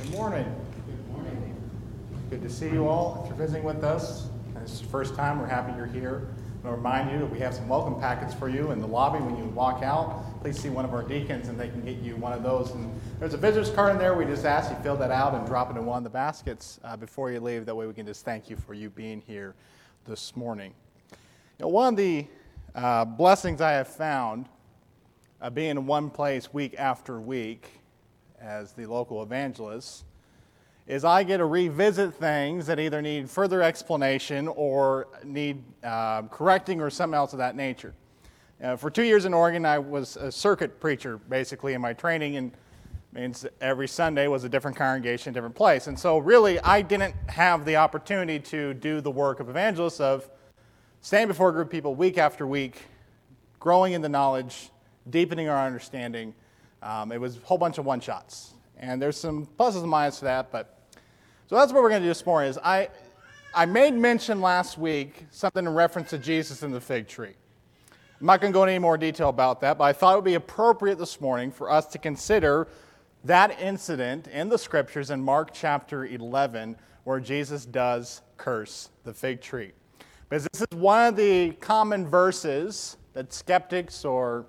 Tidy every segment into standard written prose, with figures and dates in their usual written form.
Good morning. Good morning. Good to see you all. If you're visiting with us, and it's the first time, we're happy you're here. I want to remind you that we have some welcome packets for you in the lobby when you walk out. Please see one of our deacons and they can get you one of those. And there's a visitor's card in there. We just ask you fill that out and drop it in one of the baskets before you leave. That way we can just thank you for you being here this morning. You know, one of the blessings I have found being in one place week after week as the local evangelist is I get to revisit things that either need further explanation or need correcting or something else of that nature. For 2 years in Oregon, I was a circuit preacher, basically, in my training, and means every Sunday was a different congregation, a different place. And so really, I didn't have the opportunity to do the work of evangelists of standing before a group of people week after week, growing in the knowledge, deepening our understanding. It was a whole bunch of one-shots. And there's some pluses and minuses to that, but so that's what we're going to do this morning. Is I made mention last week something in reference to Jesus and the fig tree. I'm not going to go into any more detail about that, but I thought it would be appropriate this morning for us to consider that incident in the scriptures in Mark chapter 11 where Jesus does curse the fig tree. Because this is one of the common verses that skeptics will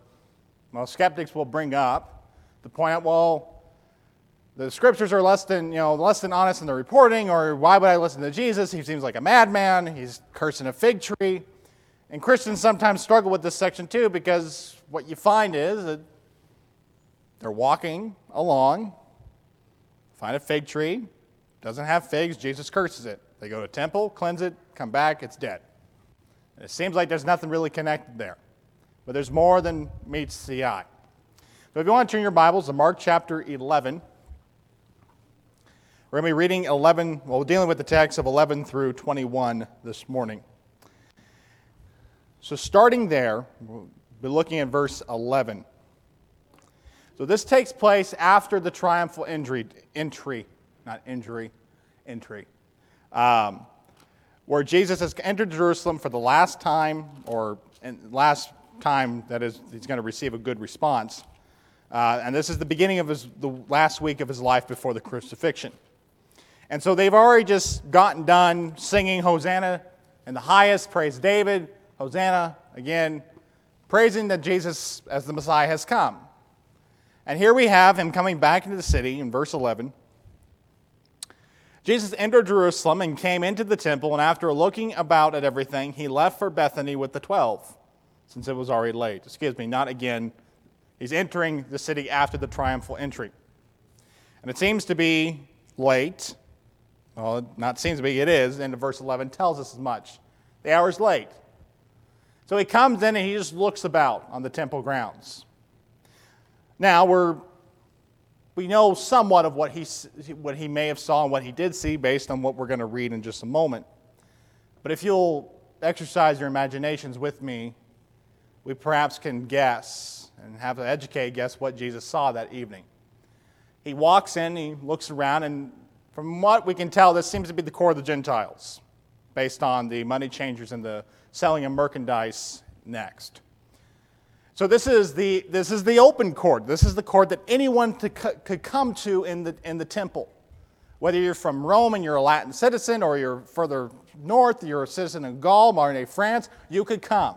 bring up to point out, well, the scriptures are less than honest in their reporting, or why would I listen to Jesus? He seems like a madman. He's cursing a fig tree. And Christians sometimes struggle with this section too, because what you find is that they're walking along, find a fig tree, doesn't have figs, Jesus curses it. They go to a temple, cleanse it, come back, it's dead. And it seems like there's nothing really connected there. But there's more than meets the eye. So if you want to turn your Bibles to Mark chapter 11, we're going to be reading we're dealing with the text of 11 through 21 this morning. So starting there, we'll be looking at verse 11. So this takes place after the triumphal entry, where Jesus has entered Jerusalem for the last time, that is, he's going to receive a good response. And this is the beginning of the last week of his life before the crucifixion. And so they've already just gotten done singing Hosanna in the highest, praise David, Hosanna, again, praising that Jesus as the Messiah has come. And here we have him coming back into the city in verse 11. Jesus entered Jerusalem and came into the temple, and after looking about at everything, he left for Bethany with the 12, since it was already late. He's entering the city after the triumphal entry. And it seems to be late. Well, not seems to be, it is. And verse 11 tells us as much. The hour's late. So he comes in and he just looks about on the temple grounds. Now, we know somewhat of what he may have saw and what he did see based on what we're going to read in just a moment. But if you'll exercise your imaginations with me, we perhaps can guess and have an educated guess what Jesus saw that evening. He walks in, he looks around, and from what we can tell, this seems to be the core of the Gentiles, based on the money changers and the selling of merchandise next. So this is the open court. This is the court that anyone could come to in the temple. Whether you're from Rome and you're a Latin citizen, or you're further north, you're a citizen of Gaul, modern-day France, you could come.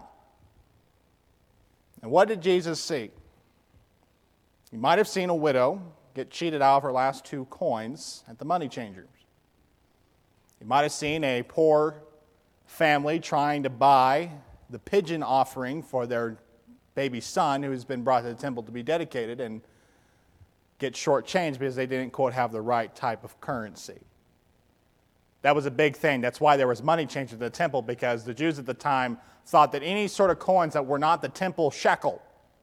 And what did Jesus see? He might have seen a widow get cheated out of her last 2 coins at the money changers. He might have seen a poor family trying to buy the pigeon offering for their baby son who has been brought to the temple to be dedicated and get shortchanged because they didn't, quote, have the right type of currency. That was a big thing. That's why there was money changed at the temple, because the Jews at the time thought that any sort of coins that were not the temple shekel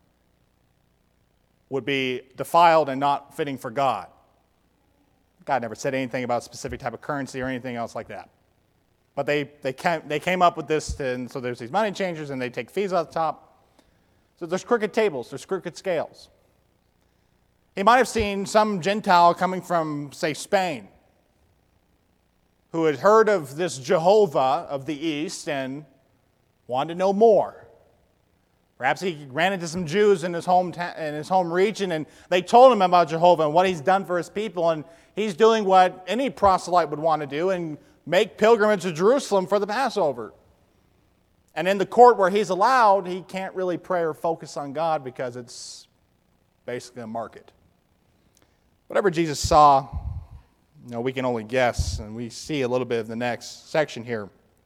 would be defiled and not fitting for God. God never said anything about a specific type of currency or anything else like that. But they came up with this, and so there's these money changers, and they take fees off the top. So there's crooked tables, there's crooked scales. He might have seen some Gentile coming from, say, Spain, who had heard of this Jehovah of the East and wanted to know more. Perhaps he ran into some Jews in his home region, and they told him about Jehovah and what he's done for his people, and he's doing what any proselyte would want to do and make pilgrimage to Jerusalem for the Passover. And in the court where he's allowed, he can't really pray or focus on God because it's basically a market. Whatever Jesus saw, we can only guess, and we see a little bit of the next section here.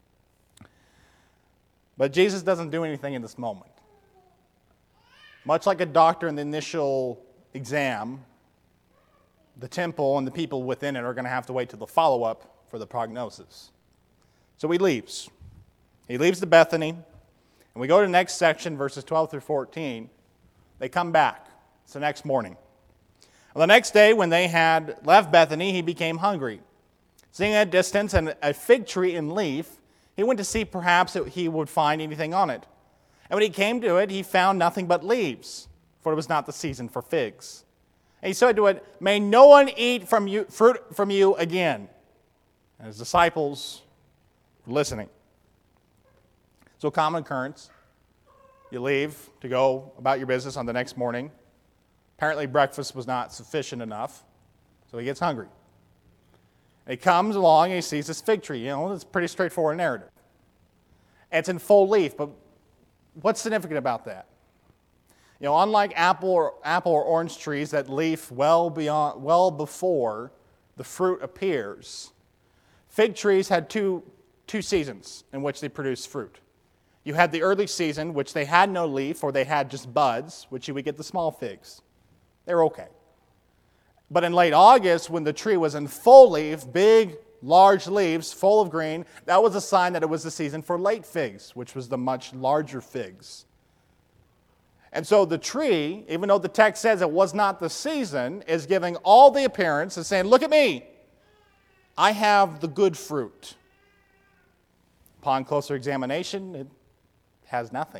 But Jesus doesn't do anything in this moment. Much like a doctor in the initial exam, the temple and the people within it are going to have to wait till the follow-up for the prognosis. So he leaves. He leaves to Bethany, and we go to the next section, verses 12 through 14. They come back. It's the next morning. Well, the next day, when they had left Bethany, he became hungry. Seeing at a distance a fig tree in leaf, he went to see perhaps if he would find anything on it. And when he came to it, he found nothing but leaves, for it was not the season for figs. And he said to it, "May no one eat fruit from you again." And his disciples were listening. So common occurrence. You leave to go about your business on the next morning. Apparently breakfast was not sufficient enough, so he gets hungry. And he comes along and he sees this fig tree. It's a pretty straightforward narrative. And it's in full leaf, but what's significant about that? Unlike apple or orange trees that leaf well before the fruit appears, fig trees had two seasons in which they produced fruit. You had the early season, which they had no leaf, or they had just buds, which you would get the small figs. They were okay. But in late August, when the tree was in full leaf, big, large leaves, full of green, that was a sign that it was the season for late figs, which was the much larger figs. And so the tree, even though the text says it was not the season, is giving all the appearance and saying, "Look at me. I have the good fruit." Upon closer examination, it has nothing.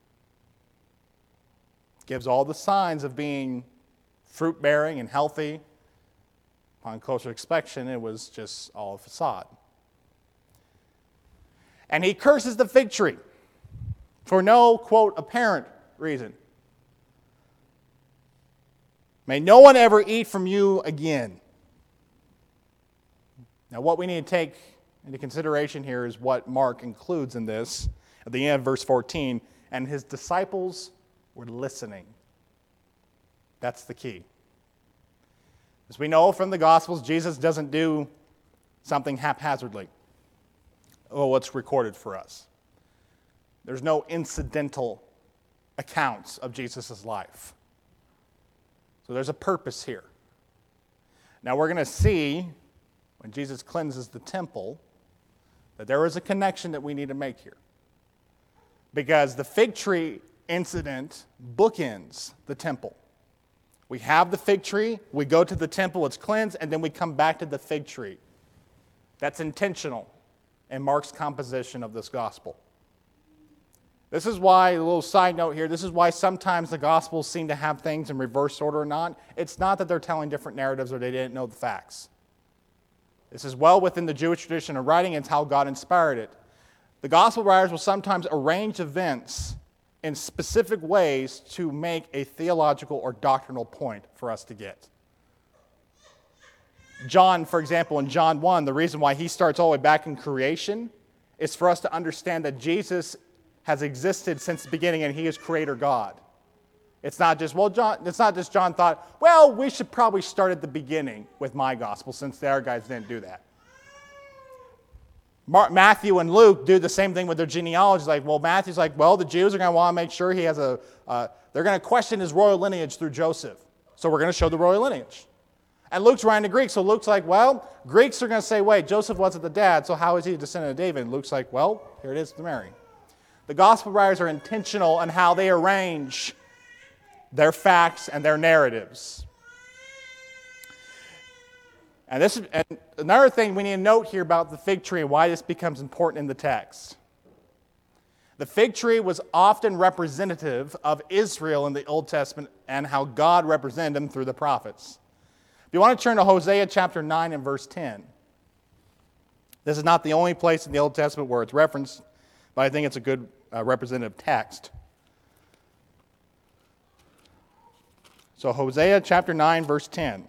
It gives all the signs of being fruit-bearing and healthy. Upon closer inspection, it was just all a facade. And he curses the fig tree for no, quote, apparent reason. "May no one ever eat from you again." Now, what we need to take into consideration here is what Mark includes in this. At the end of verse 14, and his disciples were listening. That's the key. As we know from the Gospels, Jesus doesn't do something haphazardly. What's recorded for us. There's no incidental accounts of Jesus' life. So there's a purpose here. Now we're going to see, when Jesus cleanses the temple, that there is a connection that we need to make here. Because the fig tree incident bookends the temple. We have the fig tree, we go to the temple, it's cleansed, and then we come back to the fig tree. That's intentional in Mark's composition of this gospel. This is why, a little side note here, this is why sometimes the Gospels seem to have things in reverse order or not. It's not that they're telling different narratives or they didn't know the facts. This is well within the Jewish tradition of writing, and it's how God inspired it. The Gospel writers will sometimes arrange events in specific ways to make a theological or doctrinal point for us to get. John, for example, in John 1, the reason why he starts all the way back in creation is for us to understand that Jesus has existed since the beginning and he is creator God. It's not just John thought, well, we should probably start at the beginning with my gospel since the other guys didn't do that. Matthew and Luke do the same thing with their genealogy. Matthew's like, the Jews are going to want to make sure he has they're going to question his royal lineage through Joseph. So we're going to show the royal lineage. And Luke's writing to Greeks, so Luke's like, Greeks are going to say, wait, Joseph wasn't the dad, so how is he a descendant of David? And Luke's like, here it is to Mary. The gospel writers are intentional in how they arrange their facts and their narratives. And another thing we need to note here about the fig tree and why this becomes important in the text. The fig tree was often representative of Israel in the Old Testament and how God represented them through the prophets. If you want to turn to Hosea chapter 9 and verse 10. This is not the only place in the Old Testament where it's referenced, but I think it's a good representative text. So Hosea chapter 9, verse 10.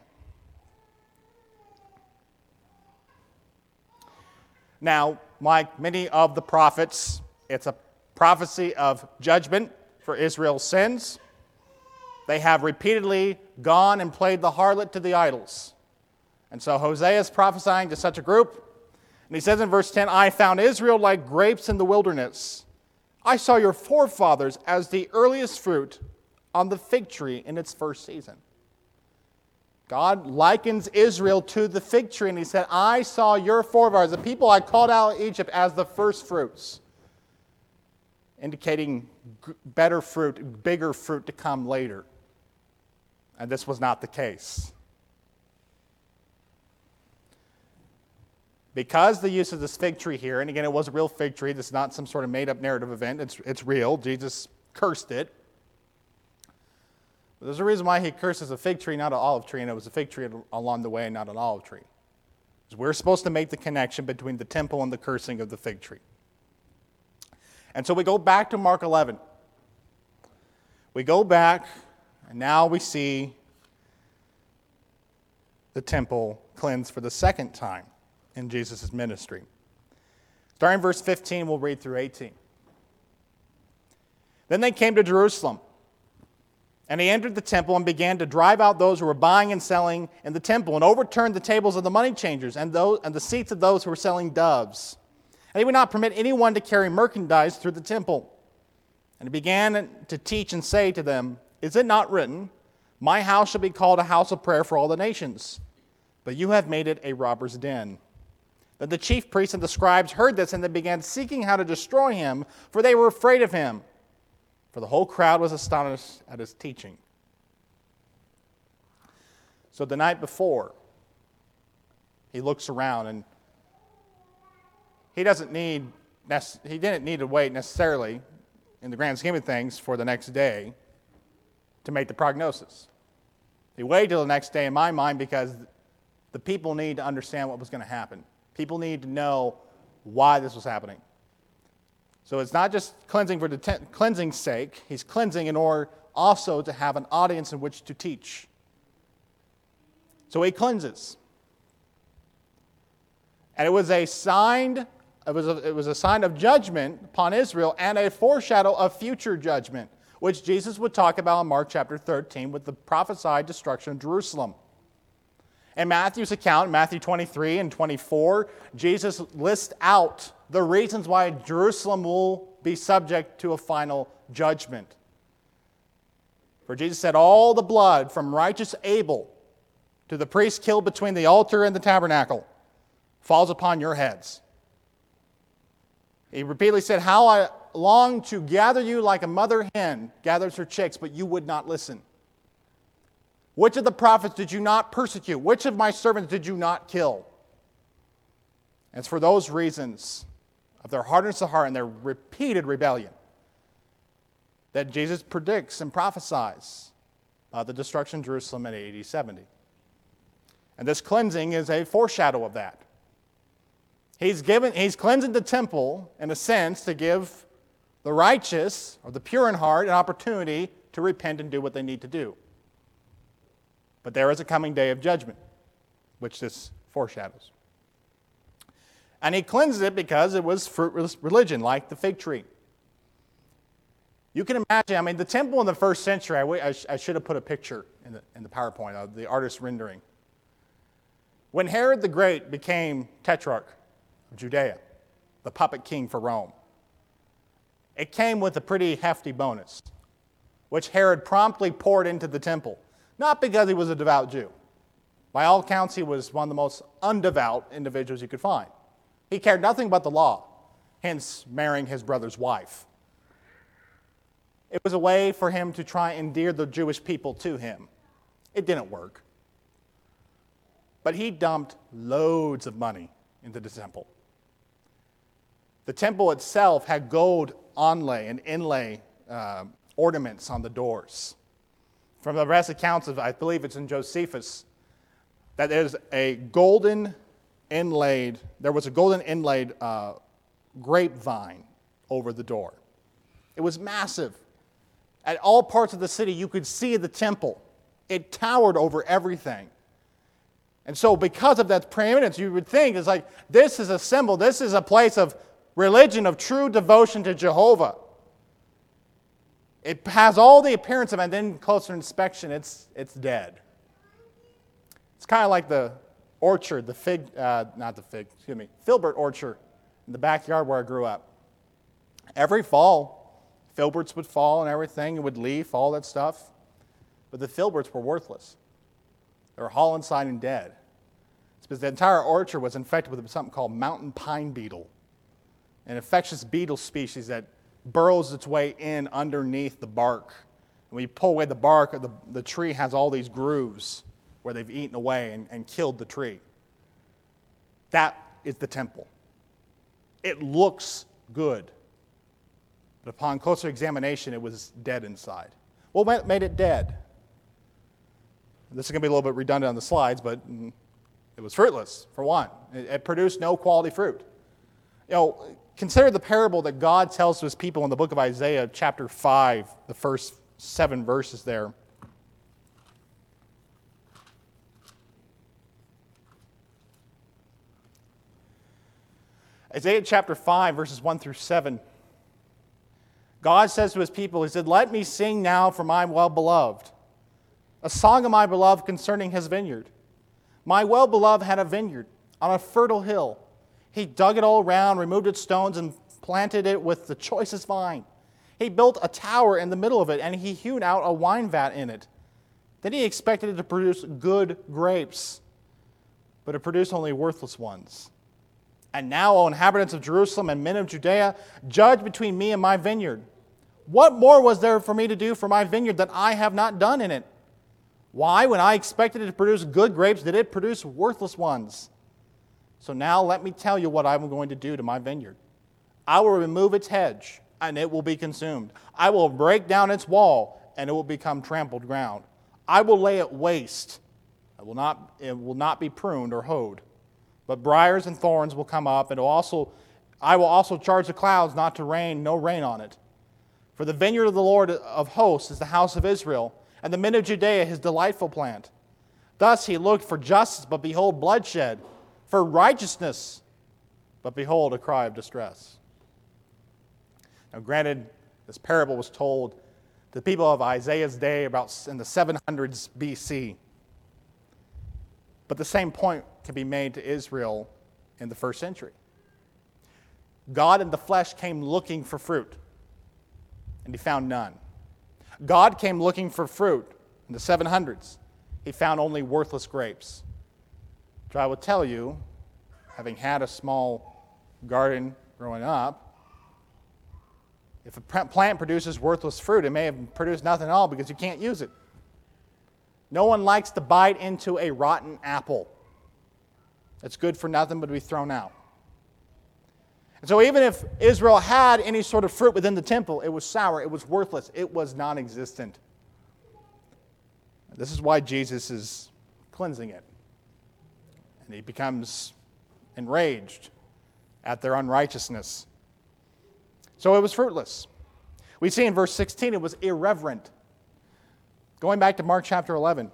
Now, like many of the prophets, it's a prophecy of judgment for Israel's sins. They have repeatedly gone and played the harlot to the idols. And so Hosea is prophesying to such a group. And he says in verse 10, I found Israel like grapes in the wilderness. I saw your forefathers as the earliest fruit on the fig tree in its first season. God likens Israel to the fig tree, and he said, I saw your forefathers, the people I called out of Egypt, as the first fruits, indicating better fruit, bigger fruit to come later. And this was not the case. Because the use of this fig tree here, and again, it was a real fig tree, this is not some sort of made-up narrative event, it's real. Jesus cursed it. But there's a reason why he curses a fig tree, not an olive tree, and it was a fig tree along the way, not an olive tree. Because we're supposed to make the connection between the temple and the cursing of the fig tree. And so we go back to Mark 11. We go back, and now we see the temple cleansed for the second time in Jesus' ministry. Starting in verse 15, we'll read through 18. Then they came to Jerusalem, and he entered the temple and began to drive out those who were buying and selling in the temple, and overturned the tables of the money changers and the seats of those who were selling doves. And he would not permit anyone to carry merchandise through the temple. And he began to teach and say to them, Is it not written, My house shall be called a house of prayer for all the nations, but you have made it a robber's den? Then the chief priests and the scribes heard this, and they began seeking how to destroy him, for they were afraid of him. For the whole crowd was astonished at his teaching. So the night before, he looks around, and he didn't need to wait necessarily, in the grand scheme of things, for the next day to make the prognosis. He waited till the next day, in my mind, because the people need to understand what was going to happen. People need to know why this was happening. So it's not just cleansing for the cleansing's sake. He's cleansing in order also to have an audience in which to teach. So he cleanses. And it was a sign of judgment upon Israel and a foreshadow of future judgment, which Jesus would talk about in Mark chapter 13 with the prophesied destruction of Jerusalem. In Matthew's account, Matthew 23 and 24, Jesus lists out the reasons why Jerusalem will be subject to a final judgment. For Jesus said, all the blood from righteous Abel to the priest killed between the altar and the tabernacle falls upon your heads. He repeatedly said, how I long to gather you like a mother hen gathers her chicks, but you would not listen. Which of the prophets did you not persecute? Which of my servants did you not kill? And it's for those reasons of their hardness of heart and their repeated rebellion that Jesus predicts and prophesies about the destruction of Jerusalem in AD 70. And this cleansing is a foreshadow of that. He's cleansing the temple, in a sense, to give the righteous or the pure in heart an opportunity to repent and do what they need to do. But there is a coming day of judgment, which this foreshadows. And he cleansed it because it was fruitless religion, like the fig tree. You can imagine, the temple in the first century, I should have put a picture in the PowerPoint of the artist's rendering. When Herod the Great became tetrarch of Judea, the puppet king for Rome, it came with a pretty hefty bonus, which Herod promptly poured into the temple. Not because he was a devout Jew. By all accounts, he was one of the most undevout individuals you could find. He cared nothing about the law, hence marrying his brother's wife. It was a way for him to try and endear the Jewish people to him. It didn't work. But he dumped loads of money into the temple. The temple itself had gold onlay and inlay ornaments on the doors. From the rest accounts of, I believe it's in Josephus, that there was a golden inlaid grapevine over the door. It was massive. At all parts of the city, you could see the temple It towered over everything. And so because of that preeminence, you would think it's like, this is a symbol, this is a place of religion, of true devotion to Jehovah. It has all the appearance of it, and then closer inspection, it's dead. It's kind of like the orchard, filbert orchard in the backyard where I grew up. Every fall, filberts would fall and everything, it would leaf, all that stuff. But the filberts were worthless. They were hollow inside and dead. It's because the entire orchard was infected with something called mountain pine beetle, an infectious beetle species that burrows its way in underneath the bark. And when you pull away the bark, the tree has all these grooves where they've eaten away and killed the tree. That is the temple. It looks good. But upon closer examination, it was dead inside. What made it dead? This is going to be a little bit redundant on the slides, but it was fruitless, for one. It produced no quality fruit. Consider the parable that God tells to his people in the book of Isaiah, chapter 5, the first 7 verses there. Isaiah chapter 5, verses 1 through 7. God says to his people, he said, "Let me sing now for my well-beloved, a song of my beloved concerning his vineyard. My well-beloved had a vineyard on a fertile hill. He dug it all around, removed its stones, and planted it with the choicest vine. He built a tower in the middle of it, and he hewed out a wine vat in it. Then he expected it to produce good grapes, but it produced only worthless ones. And now, O inhabitants of Jerusalem and men of Judea, judge between me and my vineyard. What more was there for me to do for my vineyard that I have not done in it? Why, when I expected it to produce good grapes, did it produce worthless ones? So now let me tell you what I'm going to do to my vineyard. I will remove its hedge, and it will be consumed. I will break down its wall, and it will become trampled ground. I will lay it waste. It will not be pruned or hoed. But briars and thorns will come up, and I will also charge the clouds not to rain, no rain on it. For the vineyard of the Lord of hosts is the house of Israel, and the men of Judea his delightful plant. Thus he looked for justice, but behold bloodshed, for righteousness, but behold a cry of distress." Now granted, this parable was told to the people of Isaiah's day about in the 700s BC. But the same point can be made to Israel in the first century. God in the flesh came looking for fruit, and he found none. God came looking for fruit in the 700s. He found only worthless grapes. So I will tell you, having had a small garden growing up, if a plant produces worthless fruit, it may have produced nothing at all because you can't use it. No one likes to bite into a rotten apple. It's good for nothing but to be thrown out. And so even if Israel had any sort of fruit within the temple, it was sour, it was worthless, it was non-existent. This is why Jesus is cleansing it. And he becomes enraged at their unrighteousness. So it was fruitless. We see in verse 16 it was irreverent. Going back to Mark chapter 11.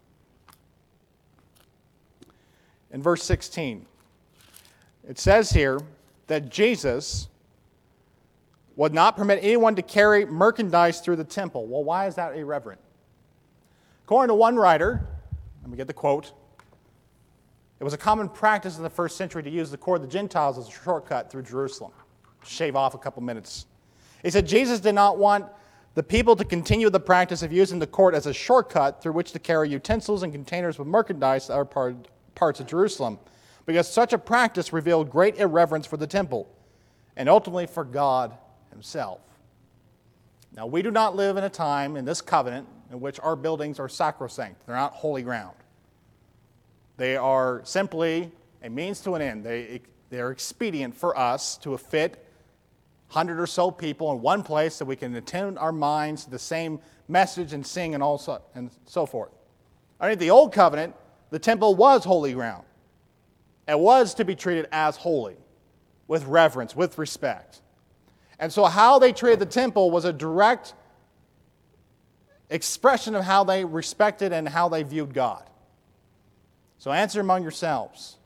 In verse 16, it says here that Jesus would not permit anyone to carry merchandise through the temple. Well, why is that irreverent? According to one writer, let me get the quote, it was a common practice in the first century to use the court of the Gentiles as a shortcut through Jerusalem, shave off a couple minutes. He said Jesus did not want the people to continue the practice of using the court as a shortcut through which to carry utensils and containers with merchandise to other parts of Jerusalem, because such a practice revealed great irreverence for the temple and ultimately for God himself. Now, we do not live in a time in this covenant in which our buildings are sacrosanct. They're not holy ground. They are simply a means to an end. They are expedient for us to fit 100 or so people in one place so we can attune our minds to the same message and sing and so forth. Under the old covenant, the temple was holy ground. It was to be treated as holy, with reverence, with respect. And so how they treated the temple was a direct expression of how they respected and how they viewed God. So answer among yourselves.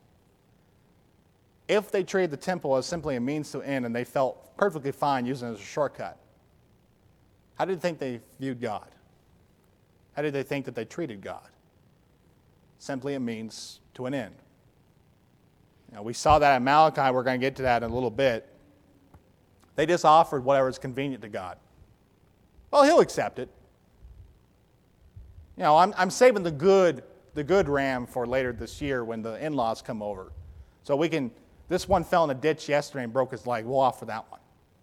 If they treated the temple as simply a means to an end and they felt perfectly fine using it as a shortcut, how did they think they viewed God? How did they think that they treated God? Simply a means to an end. Now, we saw that in Malachi. We're going to get to that in a little bit. They just offered whatever is convenient to God. Well, He'll accept it. You know, I'm saving the good ram for later this year when the in-laws come over. So we can, this one fell in a ditch yesterday and broke his leg. We'll offer that one.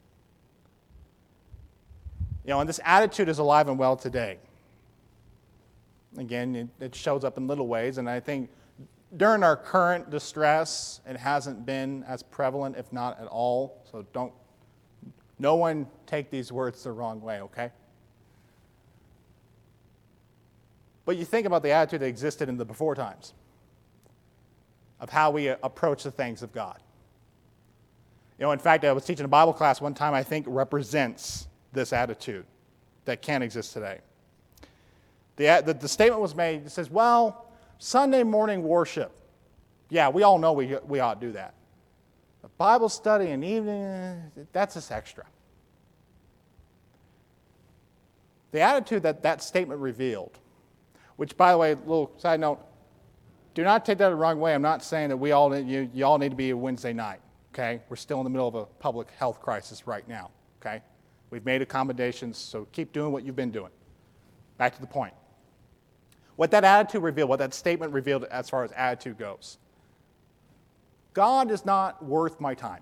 You know, and this attitude is alive and well today. Again, it shows up in little ways, and I think during our current distress, it hasn't been as prevalent, if not at all. So no one take these words the wrong way, okay? But you think about the attitude that existed in the before times of how we approach the things of God. You know, in fact, I was teaching a Bible class one time I think represents this attitude that can exist today. The statement was made, it says, well, Sunday morning worship, yeah, we all know we ought to do that. But Bible study and evening, that's just extra. The attitude that statement revealed, which, by the way, a little side note, do not take that the wrong way. I'm not saying that you all need to be a Wednesday night, okay? We're still in the middle of a public health crisis right now, okay? We've made accommodations, so keep doing what you've been doing. Back to the point. What that attitude revealed, what that statement revealed as far as attitude goes. God is not worth my time.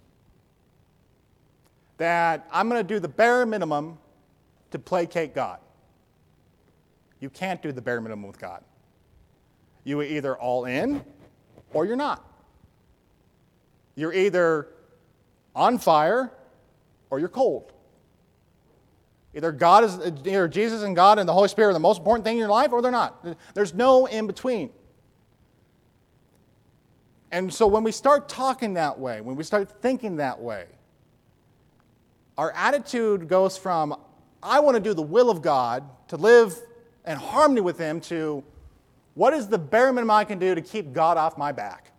That I'm going to do the bare minimum to placate God. You can't do the bare minimum with God. You are either all in or you're not. You're either on fire or you're cold. Either Jesus and God and the Holy Spirit are the most important thing in your life or they're not. There's no in between. And so when we start talking that way, when we start thinking that way, our attitude goes from, I want to do the will of God, to live in harmony with Him, to what is the bare minimum I can do to keep God off my back?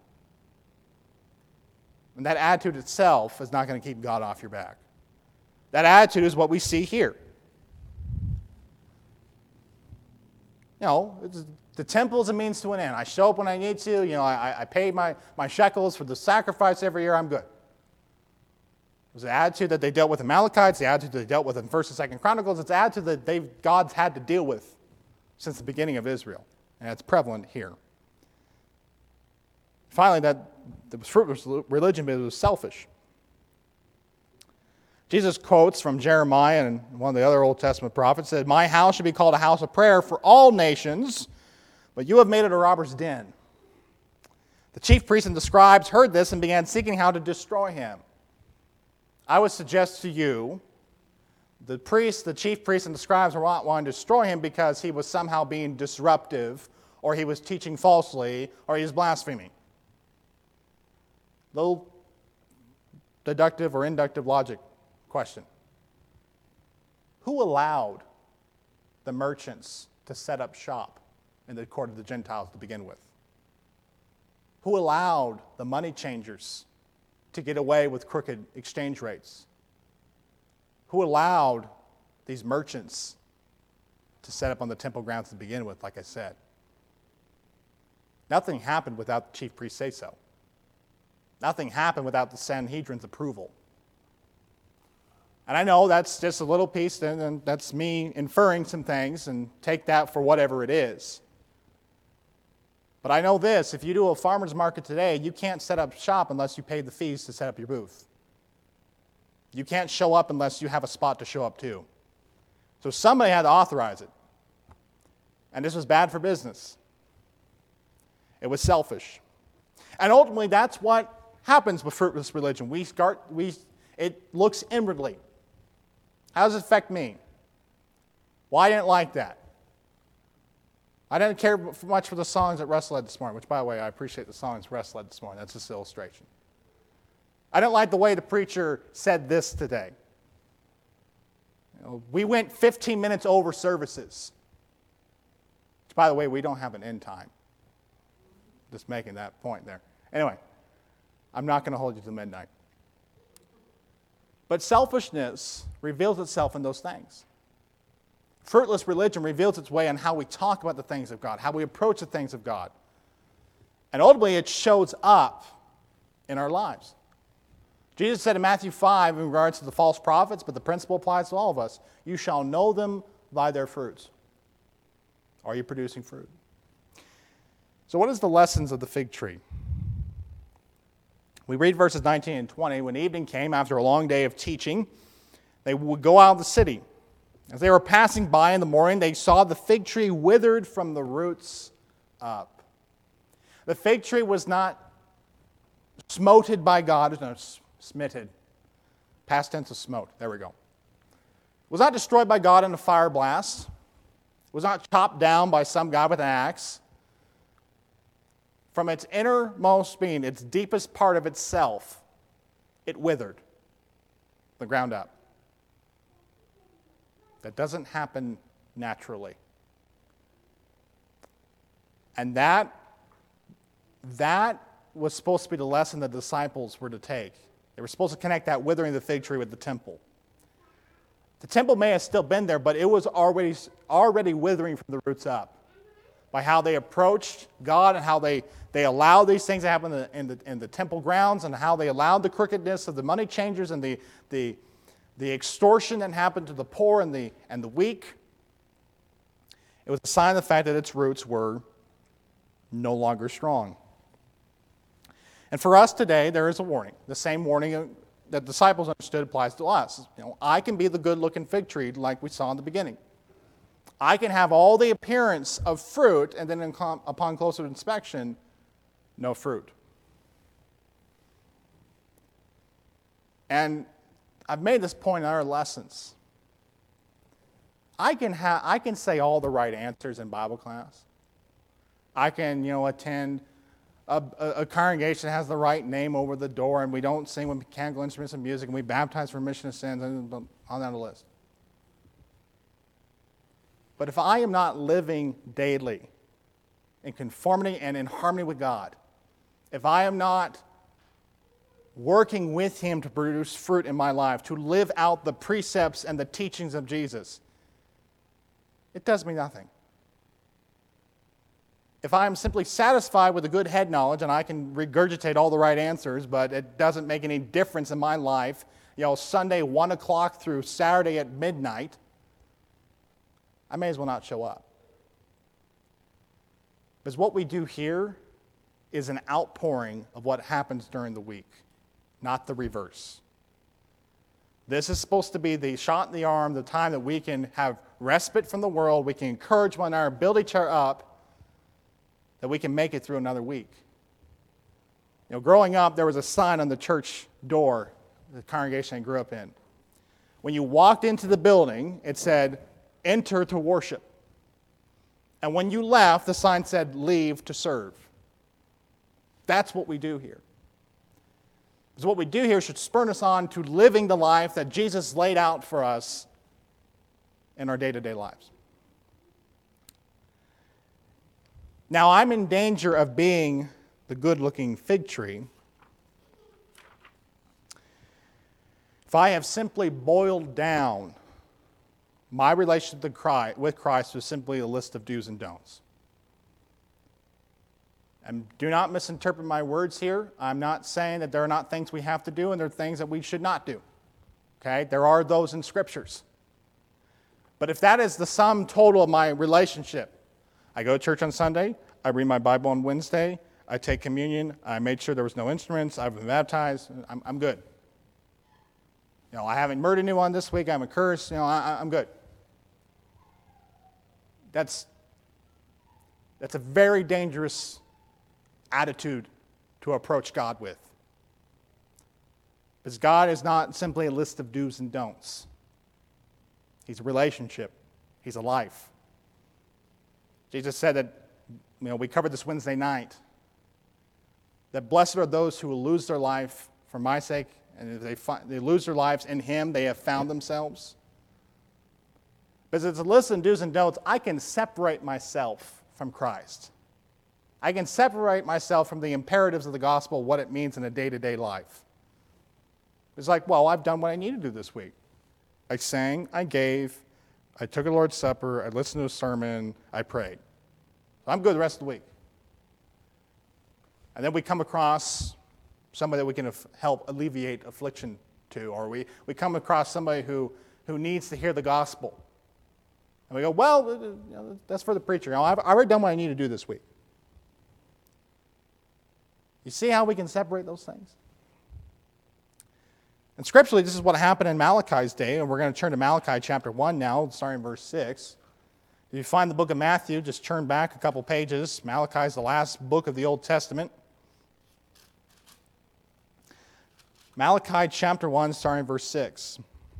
And that attitude itself is not going to keep God off your back. That attitude is what we see here. You know, the temple is a means to an end. I show up when I need to. You know, I pay my shekels for the sacrifice every year. I'm good. It was the attitude that they dealt with in Malachi. It's the attitude that they dealt with in 1st and 2nd Chronicles. It's the attitude that God's had to deal with since the beginning of Israel. And it's prevalent here. Finally, that was fruitless religion, but it was selfish. Jesus quotes from Jeremiah and one of the other Old Testament prophets, said, my house should be called a house of prayer for all nations, but you have made it a robber's den. The chief priests and the scribes heard this and began seeking how to destroy him. I would suggest to you, the chief priests and the scribes were not wanting to destroy him because he was somehow being disruptive, or he was teaching falsely, or he was blaspheming. Little deductive or inductive logic question. Who allowed the merchants to set up shop in the court of the Gentiles to begin with? Who allowed the money changers to get away with crooked exchange rates? Who allowed these merchants to set up on the temple grounds to begin with, like I said? Nothing happened without the chief priests say so. Nothing happened without the Sanhedrin's approval. And I know that's just a little piece, and that's me inferring some things, and take that for whatever it is. But I know this, if you do a farmer's market today, you can't set up shop unless you pay the fees to set up your booth. You can't show up unless you have a spot to show up to. So somebody had to authorize it. And this was bad for business. It was selfish. And ultimately, that's what happens with fruitless religion. It looks inwardly. How does it affect me? Well, I didn't like that. I didn't care much for the songs that Russ led this morning, which, by the way, I appreciate the songs Russ led this morning. That's just an illustration. I didn't like the way the preacher said this today. We went 15 minutes over services. Which, by the way, we don't have an end time. Just making that point there. Anyway, I'm not going to hold you to midnight. But selfishness reveals itself in those things. Fruitless religion reveals its way on how we talk about the things of God, how we approach the things of God. And ultimately, it shows up in our lives. Jesus said in Matthew 5, in regards to the false prophets, but the principle applies to all of us, you shall know them by their fruits. Are you producing fruit? So what is the lessons of the fig tree? We read verses 19 and 20. When evening came, after a long day of teaching, they would go out of the city. As they were passing by in the morning, they saw the fig tree withered from the roots up. The fig tree was not smoted by God. No, smitted. Past tense of smote. There we go. It was not destroyed by God in a fire blast. It was not chopped down by some guy with an axe. From its innermost being, its deepest part of itself, it withered. The ground up. That doesn't happen naturally. And that was supposed to be the lesson the disciples were to take. They were supposed to connect that withering of the fig tree with the temple. The temple may have still been there, but it was already withering from the roots up. By how they approached God and how they allowed these things to happen in the temple grounds, and how they allowed the crookedness of the money changers and the extortion that happened to the poor and the weak. It was a sign of the fact that its roots were no longer strong. And for us today, there is a warning. The same warning that the disciples understood applies to us. I can be the good-looking fig tree like we saw in the beginning. I can have all the appearance of fruit, and then upon closer inspection, no fruit. And I've made this point in our lessons. I can say all the right answers in Bible class. I can, attend a congregation that has the right name over the door, and we don't sing with mechanical instruments and music, and we baptize for remission of sins, and on down the list. But if I am not living daily in conformity and in harmony with God, if I am not working with Him to produce fruit in my life, to live out the precepts and the teachings of Jesus, it does me nothing. If I am simply satisfied with a good head knowledge and I can regurgitate all the right answers, but it doesn't make any difference in my life, Sunday 1 o'clock through Saturday at midnight, I may as well not show up. Because what we do here is an outpouring of what happens during the week, not the reverse. This is supposed to be the shot in the arm, the time that we can have respite from the world, we can encourage one another, build each other up, that we can make it through another week. Growing up, there was a sign on the church door, the congregation I grew up in. When you walked into the building, it said, "Enter to worship." And when you left, the sign said, "Leave to serve." That's what we do here. Because what we do here should spur us on to living the life that Jesus laid out for us in our day-to-day lives. Now, I'm in danger of being the good-looking fig tree if I have simply boiled down my relationship with Christ to simply a list of do's and don'ts. And do not misinterpret my words here. I'm not saying that there are not things we have to do and there are things that we should not do. Okay? There are those in Scriptures. But if that is the sum total of my relationship, I go to church on Sunday, I read my Bible on Wednesday, I take communion, I made sure there was no instruments, I've been baptized, I'm good. I haven't murdered anyone this week, I haven't cursed, I'm good. That's a very dangerous attitude to approach God with. Because God is not simply a list of do's and don'ts. He's a relationship. He's a life. Jesus said that, we covered this Wednesday night, that blessed are those who will lose their life for my sake, and if they lose their lives in Him, they have found themselves. Because it's a list of do's and don'ts, I can separate myself from Christ. I can separate myself from the imperatives of the gospel, what it means in a day-to-day life. It's like, well, I've done what I need to do this week. I sang, I gave, I took a Lord's Supper, I listened to a sermon, I prayed. I'm good the rest of the week. And then we come across somebody that we can help alleviate affliction to, or we come across somebody who needs to hear the gospel. And we go, well, that's for the preacher. I've already done what I need to do this week. You see how we can separate those things? And scripturally, this is what happened in Malachi's day, and we're going to turn to Malachi chapter 1 now, starting in verse 6. If you find the book of Matthew, just turn back a couple pages. Malachi is the last book of the Old Testament. Malachi chapter 1, starting in verse 6.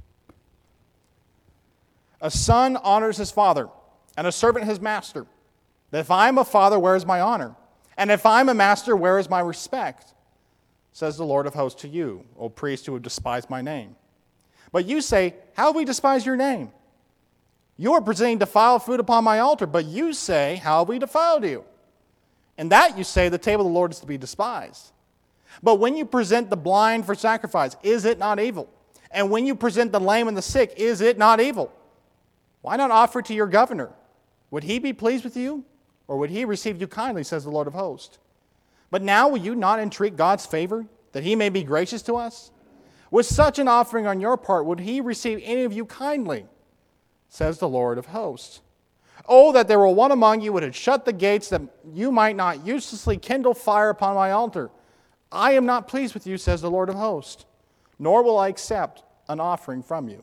A son honors his father, and a servant his master. If I am a father, where is my honor? And if I am a master, where is my respect? Says the Lord of hosts to you, O priest who have despised my name. But you say, how have we despised your name? You are presenting defiled food upon my altar, but you say, how have we defiled you? And that you say, the table of the Lord is to be despised. But when you present the blind for sacrifice, is it not evil? And when you present the lame and the sick, is it not evil? Why not offer it to your governor? Would he be pleased with you? Or would he receive you kindly, says the Lord of hosts? But now will you not entreat God's favor, that he may be gracious to us? With such an offering on your part, would he receive any of you kindly, says the Lord of hosts? Oh, that there were one among you who had shut the gates, that you might not uselessly kindle fire upon my altar. I am not pleased with you, says the Lord of hosts, nor will I accept an offering from you.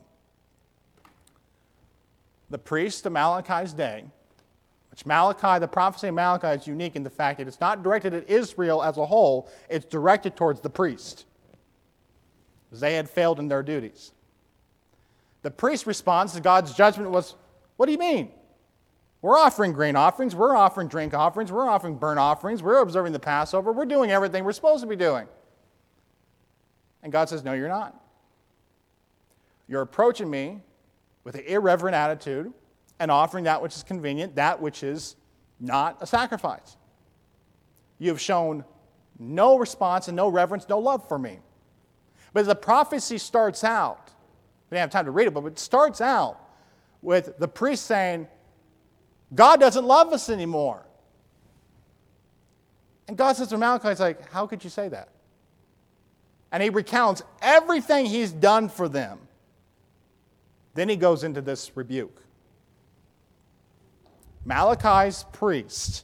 The priest of Malachi's day, which Malachi, the prophecy of Malachi is unique in the fact that it's not directed at Israel as a whole, it's directed towards the priest, because they had failed in their duties. The priest's response to God's judgment was, what do you mean? We're offering grain offerings, we're offering drink offerings, we're offering burnt offerings, we're observing the Passover, we're doing everything we're supposed to be doing. And God says, no, you're not. You're approaching me with an irreverent attitude and offering that which is convenient, that which is not a sacrifice. You have shown no response and no reverence, no love for me. But the prophecy starts out, we don't have time to read it, but it starts out with the priest saying, God doesn't love us anymore. And God says to Malachi, it's like, how could you say that? And he recounts everything he's done for them. Then he goes into this rebuke. Malachi's priest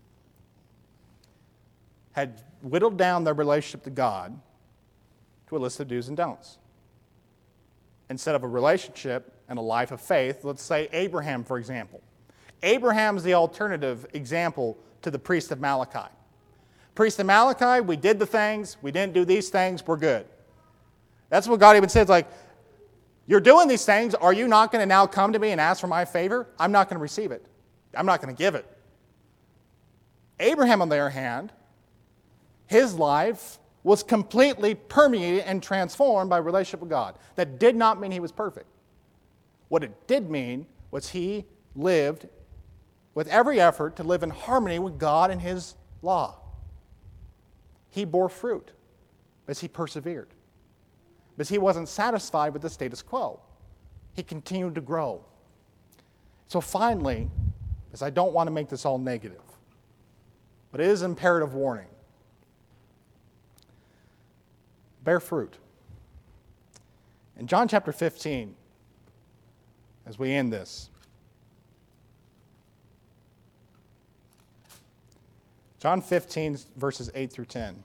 had whittled down their relationship to God to a list of do's and don'ts. Instead of a relationship and a life of faith, let's say Abraham, for example. Abraham's the alternative example to the priest of Malachi. Priest of Malachi, we did the things, we didn't do these things, we're good. That's what God even says, like, you're doing these things, are you not going to now come to me and ask for my favor? I'm not going to receive it. I'm not going to give it. Abraham, on the other hand, his life was completely permeated and transformed by relationship with God. That did not mean he was perfect. What it did mean was he lived with every effort to live in harmony with God and his law. He bore fruit as he persevered. Because he wasn't satisfied with the status quo. He continued to grow. So finally, because I don't want to make this all negative, but it is an imperative warning. Bear fruit. In John chapter 15, as we end this, John 15, verses 8 through 10.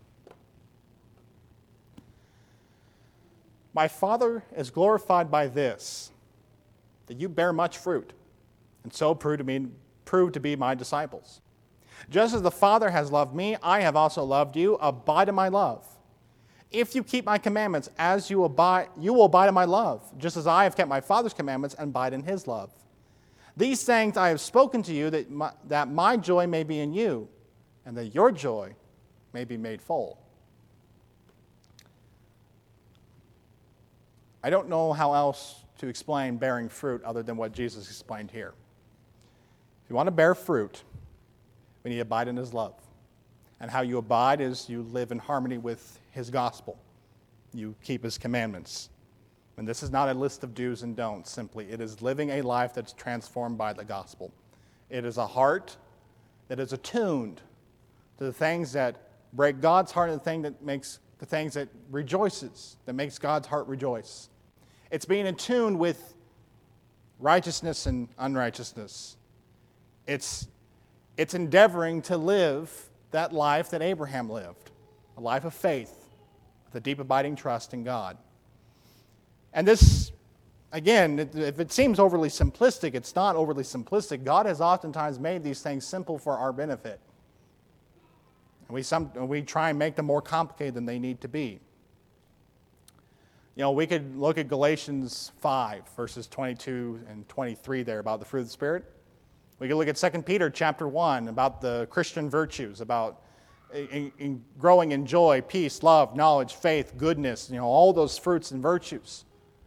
My Father is glorified by this, that you bear much fruit, and so prove to be my disciples. Just as the Father has loved me, I have also loved you. Abide in my love. If you keep my commandments, as you will abide in my love, just as I have kept my Father's commandments and abide in his love. These things I have spoken to you, that my joy may be in you, and that your joy may be made full. I don't know how else to explain bearing fruit other than what Jesus explained here. If you want to bear fruit, we need to abide in his love. And how you abide is you live in harmony with his gospel. You keep his commandments. And this is not a list of do's and don'ts, simply. It is living a life that's transformed by the gospel. It is a heart that is attuned to the things that break God's heart and the things that rejoices, that makes God's heart rejoice. It's being attuned with righteousness and unrighteousness. It's endeavoring to live that life that Abraham lived, a life of faith, with a deep abiding trust in God. And this, again, if it seems overly simplistic, it's not overly simplistic. God has oftentimes made these things simple for our benefit. And we try and make them more complicated than they need to be. You know, we could look at Galatians 5, verses 22 and 23 there about the fruit of the Spirit. We could look at 2 Peter chapter 1 about the Christian virtues, about in growing in joy, peace, love, knowledge, faith, goodness, all those fruits and virtues.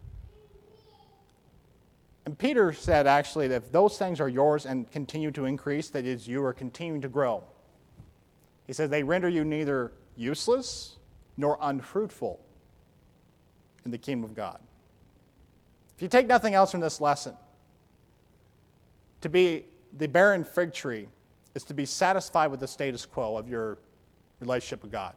And Peter said actually that if those things are yours and continue to increase, that is, you are continuing to grow. He says they render you neither useless nor unfruitful in the kingdom of God. If you take nothing else from this lesson, to be the barren fig tree is to be satisfied with the status quo of your relationship with God,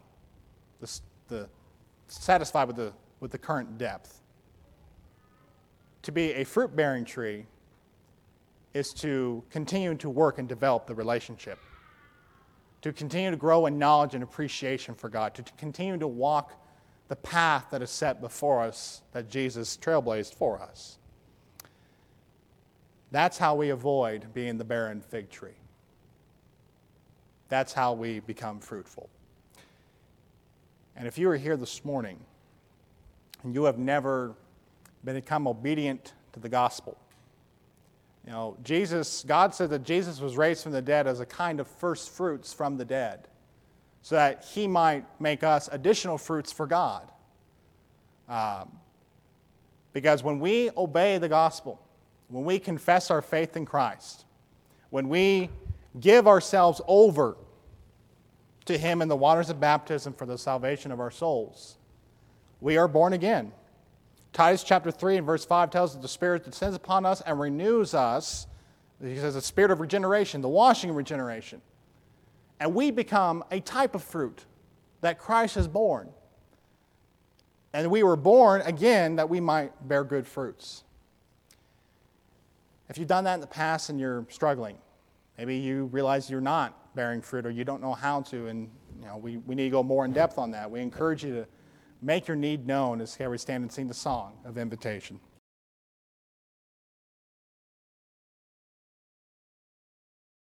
satisfied with the current depth. To be a fruit-bearing tree is to continue to work and develop the relationship, to continue to grow in knowledge and appreciation for God, to continue to walk the path that is set before us, that Jesus trailblazed for us. That's how we avoid being the barren fig tree. That's how we become fruitful. And if you are here this morning and you have never become obedient to the gospel, God said that Jesus was raised from the dead as a kind of first fruits from the dead, so that he might make us additional fruits for God. Because when we obey the gospel, when we confess our faith in Christ, when we give ourselves over to him in the waters of baptism for the salvation of our souls, we are born again. Titus chapter 3 and verse 5 tells us that the Spirit descends upon us and renews us. He says the spirit of regeneration, the washing of regeneration. And we become a type of fruit that Christ has borne. And we were born again that we might bear good fruits. If you've done that in the past and you're struggling, maybe you realize you're not bearing fruit or you don't know how to, and we need to go more in depth on that. We encourage you to make your need known as we stand and sing the song of invitation.